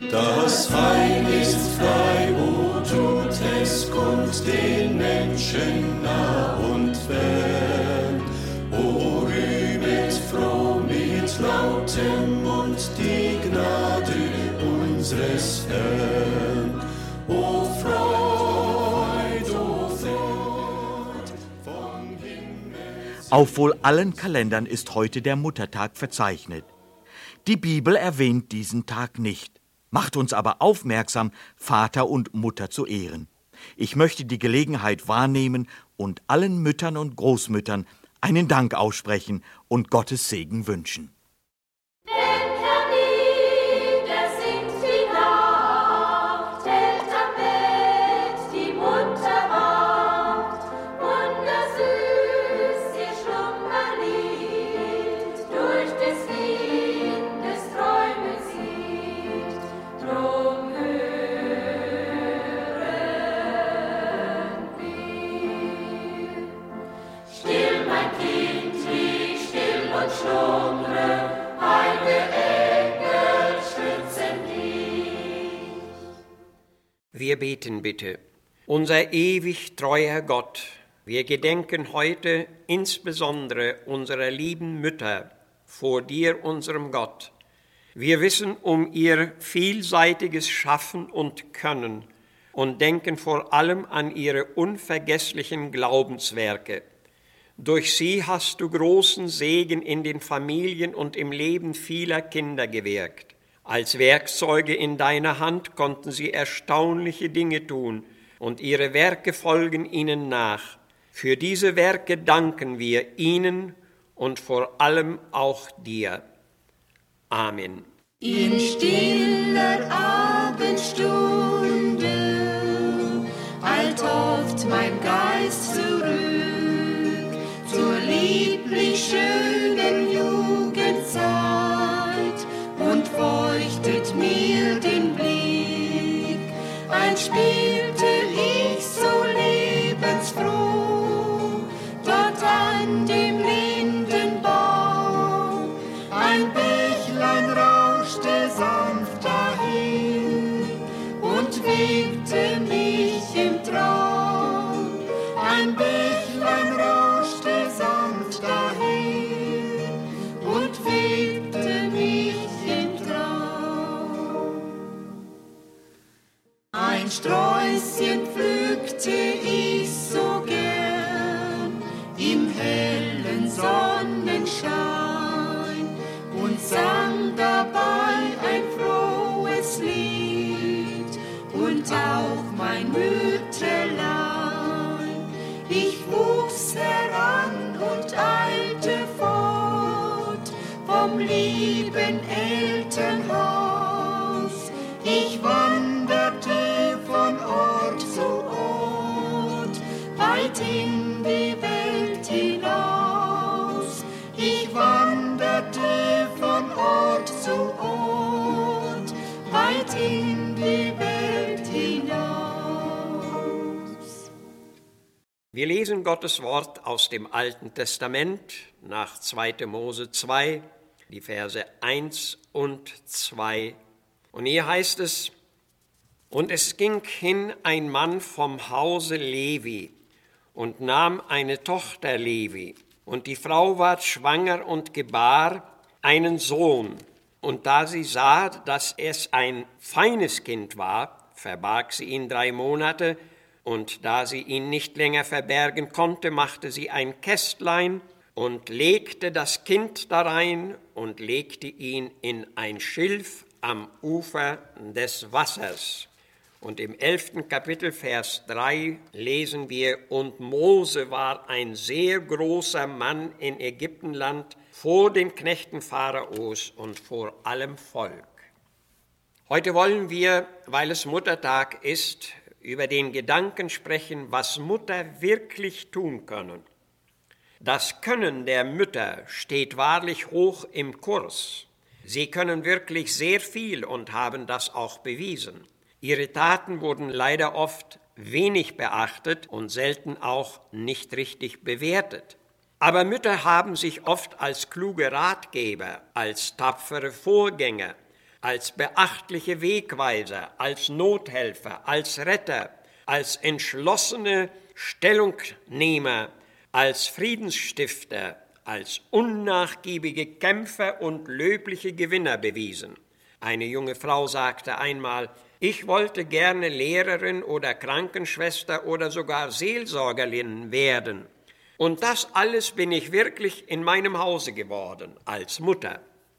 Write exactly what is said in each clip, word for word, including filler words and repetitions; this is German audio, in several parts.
Das Heil ist frei, o tut es kund den Menschen nah und fern. O rühmet froh mit lautem Mund die Gnade unseres Herrn. O Freud, o Freud vom Himmel. Auf wohl allen Kalendern ist heute der Muttertag verzeichnet. Die Bibel erwähnt diesen Tag nicht, macht uns aber aufmerksam, Vater und Mutter zu ehren. Ich möchte die Gelegenheit wahrnehmen und allen Müttern und Großmüttern einen Dank aussprechen und Gottes Segen wünschen. Wir beten bitte. Unser ewig treuer Gott, wir gedenken heute insbesondere unserer lieben Mütter vor dir, unserem Gott. Wir wissen um ihr vielseitiges Schaffen und Können und denken vor allem an ihre unvergesslichen Glaubenswerke. Durch sie hast du großen Segen in den Familien und im Leben vieler Kinder gewirkt. Als Werkzeuge in deiner Hand konnten sie erstaunliche Dinge tun, und ihre Werke folgen ihnen nach. Für diese Werke danken wir ihnen und vor allem auch dir. Amen. In stiller Abendstunde eilt oft mein Geist zurück zur lieblich schönen Jugendzeit und feuchtet mir den Blick. Einst spielte ich so lebensfroh dort an dem Lindenbaum. Ein Bächlein rauschte sanft dahin und wiegte mich im Traum. Ein Bächlein rauschte sanft dahin und wiegte mich im Traum. Ein Sträußchen pflückte ich so gern im hellen Sonnenschein und sang dabei ein frohes Lied und auch mein Mütterlein. Ich wuchs heran und eilte fort vom lieben Elternhaus. Ich wanderte von Ort zu Ort, weit in die Welt hinaus. Ich wanderte von Ort zu Ort, weit in die Welt hinaus. Wir lesen Gottes Wort aus dem Alten Testament nach zweiter Mose zwei, die Verse eins und zwei. Und hier heißt es: Und es ging hin ein Mann vom Hause Levi und nahm eine Tochter Levi. Und die Frau ward schwanger und gebar einen Sohn. Und da sie sah, dass es ein feines Kind war, verbarg sie ihn drei Monate. Und da sie ihn nicht länger verbergen konnte, machte sie ein Kästlein und legte das Kind darein und legte ihn in ein Schilf am Ufer des Wassers. Und im elften Kapitel, Vers drei, lesen wir: Und Mose war ein sehr großer Mann in Ägyptenland vor den Knechten Pharaos und vor allem Volk. Heute wollen wir, weil es Muttertag ist, über den Gedanken sprechen, was Mutter wirklich tun können. Das Können der Mütter steht wahrlich hoch im Kurs. Sie können wirklich sehr viel und haben das auch bewiesen. Ihre Taten wurden leider oft wenig beachtet und selten auch nicht richtig bewertet. Aber Mütter haben sich oft als kluge Ratgeber, als tapfere Vorgänger, als beachtliche Wegweiser, als Nothelfer, als Retter, als entschlossene Stellungnehmer, als Friedensstifter, als unnachgiebige Kämpfer und löbliche Gewinner bewiesen. Eine junge Frau sagte einmal, ich wollte gerne Lehrerin oder Krankenschwester oder sogar Seelsorgerin werden. Und das alles bin ich wirklich in meinem Hause geworden, als Mutter.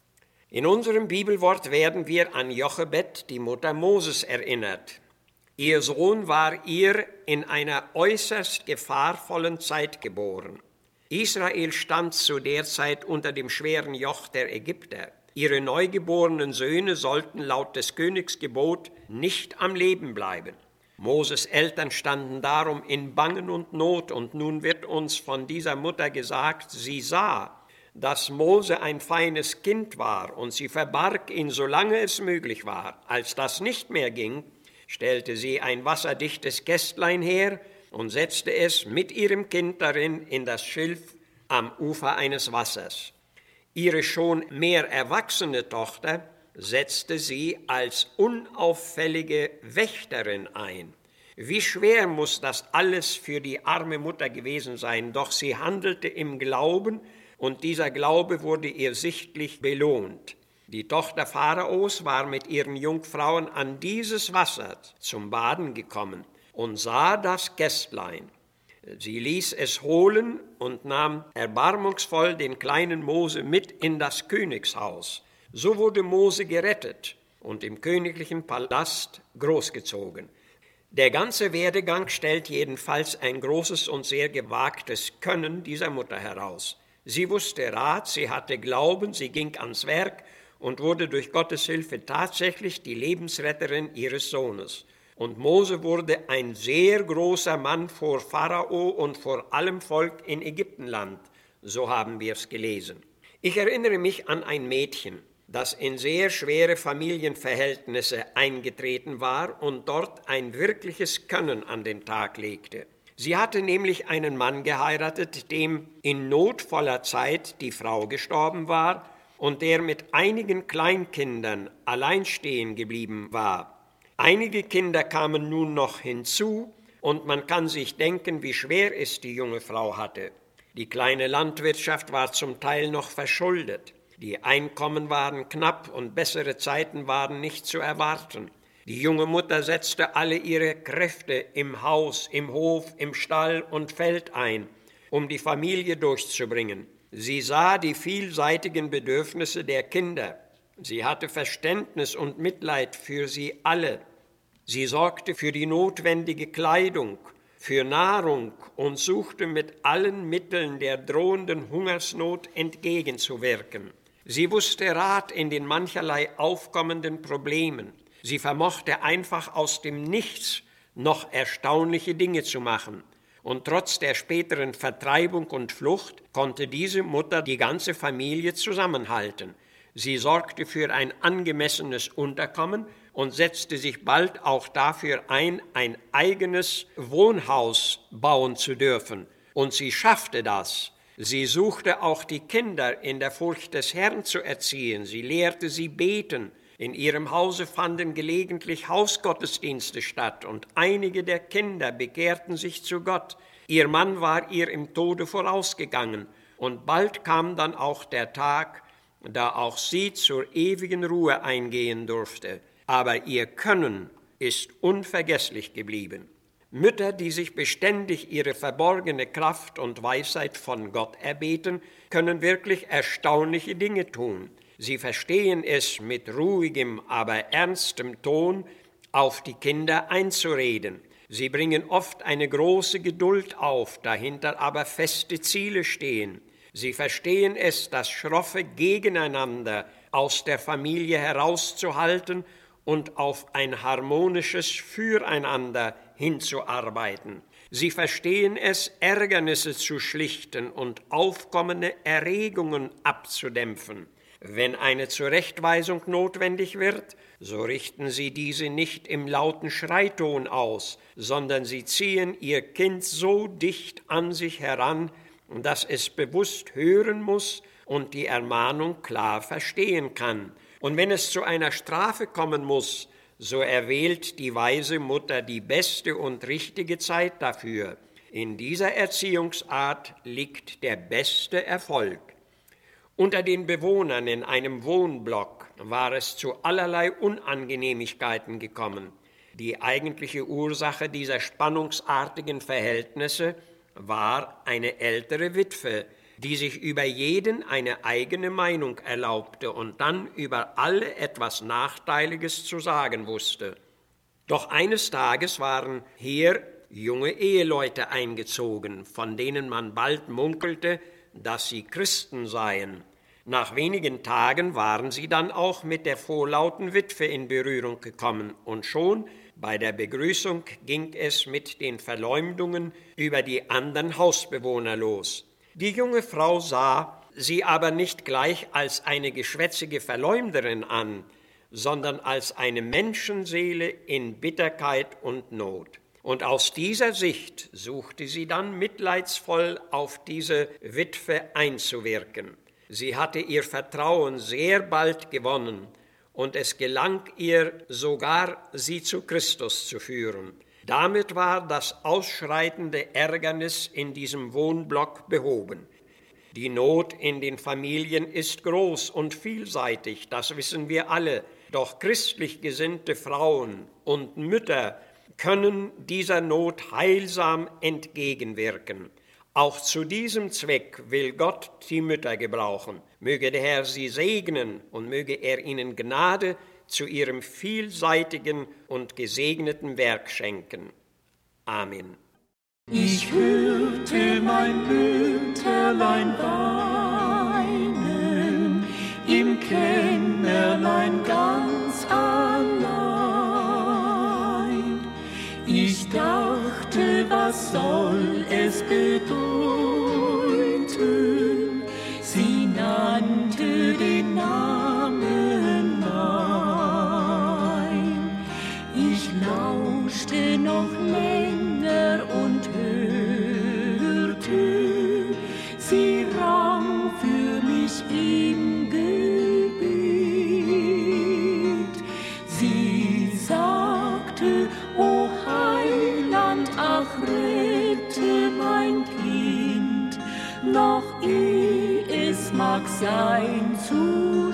In unserem Bibelwort werden wir an Jochebed, die Mutter Moses, erinnert. Ihr Sohn war ihr in einer äußerst gefahrvollen Zeit geboren. Israel stand zu der Zeit unter dem schweren Joch der Ägypter. Ihre neugeborenen Söhne sollten laut des Königsgebot nicht am Leben bleiben. Moses Eltern standen darum in Bangen und Not, und nun wird uns von dieser Mutter gesagt, sie sah, dass Mose ein feines Kind war, und sie verbarg ihn, solange es möglich war. Als das nicht mehr ging, stellte sie ein wasserdichtes Kästlein her und setzte es mit ihrem Kind darin in das Schilf am Ufer eines Wassers. Ihre schon mehr erwachsene Tochter setzte sie als unauffällige Wächterin ein. Wie schwer muss das alles für die arme Mutter gewesen sein, doch sie handelte im Glauben, und dieser Glaube wurde ihr sichtlich belohnt. Die Tochter Pharaos war mit ihren Jungfrauen an dieses Wasser zum Baden gekommen und sah das Kästlein. Sie ließ es holen und nahm erbarmungsvoll den kleinen Mose mit in das Königshaus. So wurde Mose gerettet und im königlichen Palast großgezogen. Der ganze Werdegang stellt jedenfalls ein großes und sehr gewagtes Können dieser Mutter heraus. Sie wusste Rat, sie hatte Glauben, sie ging ans Werk und wurde durch Gottes Hilfe tatsächlich die Lebensretterin ihres Sohnes. Und Mose wurde ein sehr großer Mann vor Pharao und vor allem Volk in Ägyptenland. So haben wir es gelesen. Ich erinnere mich an ein Mädchen, das in sehr schwere Familienverhältnisse eingetreten war und dort ein wirkliches Können an den Tag legte. Sie hatte nämlich einen Mann geheiratet, dem in notvoller Zeit die Frau gestorben war und der mit einigen Kleinkindern allein stehen geblieben war. Einige Kinder kamen nun noch hinzu, und man kann sich denken, wie schwer es die junge Frau hatte. Die kleine Landwirtschaft war zum Teil noch verschuldet. Die Einkommen waren knapp und bessere Zeiten waren nicht zu erwarten. Die junge Mutter setzte alle ihre Kräfte im Haus, im Hof, im Stall und Feld ein, um die Familie durchzubringen. Sie sah die vielseitigen Bedürfnisse der Kinder. Sie hatte Verständnis und Mitleid für sie alle. Sie sorgte für die notwendige Kleidung, für Nahrung und suchte mit allen Mitteln der drohenden Hungersnot entgegenzuwirken. Sie wusste Rat in den mancherlei aufkommenden Problemen. Sie vermochte einfach aus dem Nichts noch erstaunliche Dinge zu machen. Und trotz der späteren Vertreibung und Flucht konnte diese Mutter die ganze Familie zusammenhalten. Sie sorgte für ein angemessenes Unterkommen und setzte sich bald auch dafür ein, ein eigenes Wohnhaus bauen zu dürfen. Und sie schaffte das. Sie suchte auch die Kinder in der Furcht des Herrn zu erziehen. Sie lehrte sie beten. In ihrem Hause fanden gelegentlich Hausgottesdienste statt und einige der Kinder bekehrten sich zu Gott. Ihr Mann war ihr im Tode vorausgegangen und bald kam dann auch der Tag, da auch sie zur ewigen Ruhe eingehen durfte. Aber ihr Können ist unvergesslich geblieben. Mütter, die sich beständig ihre verborgene Kraft und Weisheit von Gott erbeten, können wirklich erstaunliche Dinge tun. Sie verstehen es, mit ruhigem, aber ernstem Ton auf die Kinder einzureden. Sie bringen oft eine große Geduld auf, dahinter aber feste Ziele stehen. Sie verstehen es, das schroffe Gegeneinander aus der Familie herauszuhalten und auf ein harmonisches Füreinander hinzuarbeiten. Sie verstehen es, Ärgernisse zu schlichten und aufkommende Erregungen abzudämpfen. Wenn eine Zurechtweisung notwendig wird, so richten sie diese nicht im lauten Schreiton aus, sondern sie ziehen ihr Kind so dicht an sich heran, dass es bewusst hören muss und die Ermahnung klar verstehen kann. Und wenn es zu einer Strafe kommen muss, so erwählt die weise Mutter die beste und richtige Zeit dafür. In dieser Erziehungsart liegt der beste Erfolg. Unter den Bewohnern in einem Wohnblock war es zu allerlei Unangenehmigkeiten gekommen. Die eigentliche Ursache dieser spannungsartigen Verhältnisse war eine ältere Witwe, die sich über jeden eine eigene Meinung erlaubte und dann über alle etwas Nachteiliges zu sagen wusste. Doch eines Tages waren hier junge Eheleute eingezogen, von denen man bald munkelte, dass sie Christen seien. Nach wenigen Tagen waren sie dann auch mit der vorlauten Witwe in Berührung gekommen und schon bei der Begrüßung ging es mit den Verleumdungen über die anderen Hausbewohner los. Die junge Frau sah sie aber nicht gleich als eine geschwätzige Verleumderin an, sondern als eine Menschenseele in Bitterkeit und Not. Und aus dieser Sicht suchte sie dann mitleidsvoll auf diese Witwe einzuwirken. Sie hatte ihr Vertrauen sehr bald gewonnen und es gelang ihr sogar, sie zu Christus zu führen. Damit war das ausschreitende Ärgernis in diesem Wohnblock behoben. Die Not in den Familien ist groß und vielseitig, das wissen wir alle. Doch christlich gesinnte Frauen und Mütter können dieser Not heilsam entgegenwirken. Auch zu diesem Zweck will Gott die Mütter gebrauchen. Möge der Herr sie segnen und möge er ihnen Gnade zu ihrem vielseitigen und gesegneten Werk schenken. Amen. Ich hörte mein Mütterlein weinen, im Kämmerlein ganz allein. Ich dachte, was soll es bedeuten? Sie nannte den Namen mein. Ich lauschte noch länger und hörte, sie rang für mich im Gebet. Sie sagte, O Heiland, ach rette mein Kind, noch eh es mag sein zu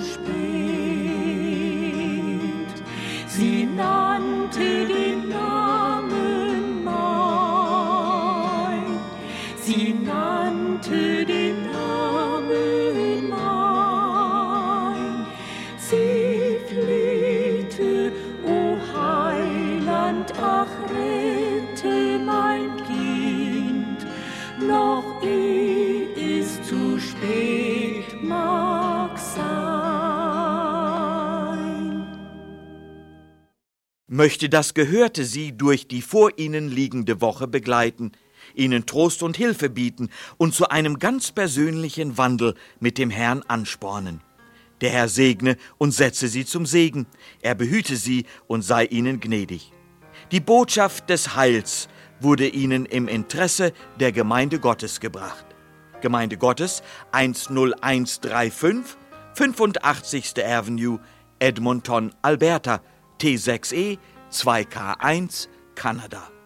spät. Sie nannte den Namen mein, sie nannte den Namen mein, sie flehte, O Heiland, ach rette mein Kind, noch eh es zu spät mag sein. Möchte das Gehörte Sie durch die vor Ihnen liegende Woche begleiten, Ihnen Trost und Hilfe bieten und zu einem ganz persönlichen Wandel mit dem Herrn anspornen. Der Herr segne und setze Sie zum Segen, er behüte Sie und sei Ihnen gnädig. Die Botschaft des Heils wurde Ihnen im Interesse der Gemeinde Gottes gebracht. Gemeinde Gottes eins null eins drei fünf, fünfundachtzigste Avenue, Edmonton, Alberta, T sechs E zwei K eins, Kanada.